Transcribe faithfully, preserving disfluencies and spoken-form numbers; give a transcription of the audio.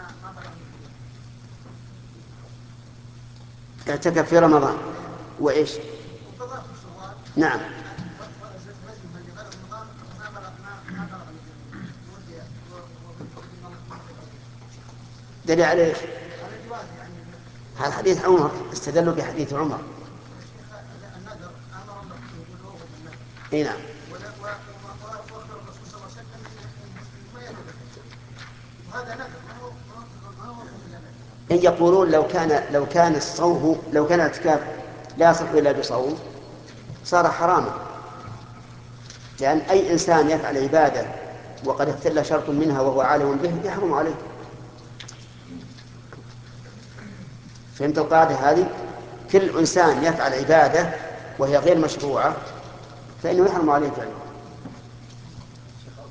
اعتكف في رمضان وإيش؟ نعم. دليل على ايش؟ هذا حديث عمر، استدلوا بحديث عمر. اي نعم. إن يقولون لو كان لو كان الصوم لو كان الاعتكاف لا يصح إلا بصوم صار حراما، لأن أي إنسان يفعل عبادة وقد اختل شرط منها وهو عالم به يحرم عليه. فهمت القاعدة هذه؟ كل إنسان يفعل عبادة وهي غير مشروعة فإنه يحرم عليه فعله.